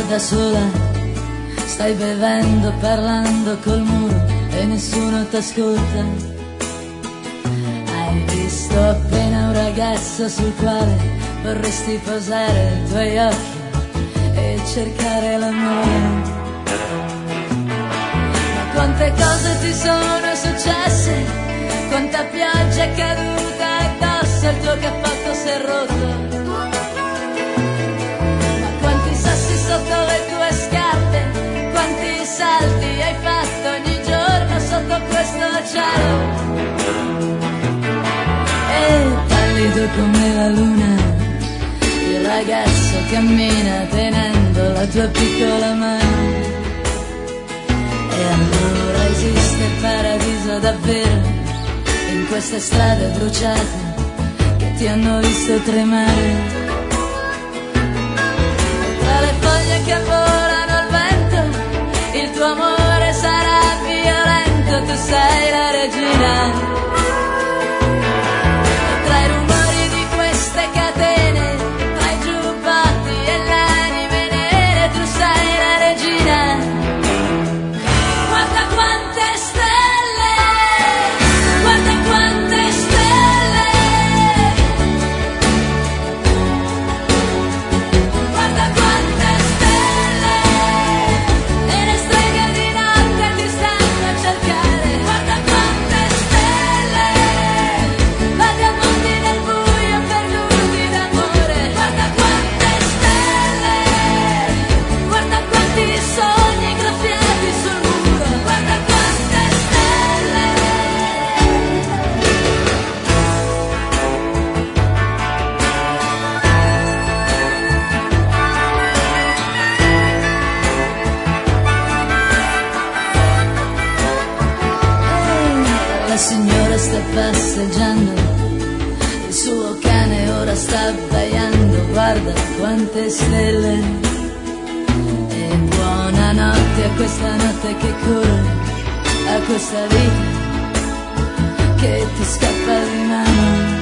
da sola, stai bevendo, parlando col muro e nessuno t'ascolta. Hai visto appena un ragazzo sul quale vorresti posare i tuoi occhi e cercare l'amore. Ma quante cose ti sono successe, quanta pioggia è caduta addosso, il tuo cappotto si è rotto. Ma quanti sassi sotto le tue scarpe, quanti salti hai fatto ogni giorno sotto questo cielo. E pallido come la luna, il ragazzo cammina tenendo la tua piccola mano. E allora esiste il paradiso davvero, in queste strade bruciate che ti hanno visto tremare. E tra le foglie che volano al vento, il tuo amore sarà violento, tu sei la regina. E tra i rumori di queste catene, tra i giubbotti e le anime nere, tu sei la regina. Guarda quante stelle, guarda quante stelle, guarda quante stelle, e le streghe di notte ti stanno a cercare. Guarda quante stelle, vagabonti nel buio perduti d'amore. Guarda quante stelle, guarda quanti sogni graffiati sul muro. Guarda quante stelle. La signora sta passeggiando, il suo cane ora sta abbaiando. Guarda quante stelle. E buonanotte a questa notte che corre, a questa vita che ti scappa di mano.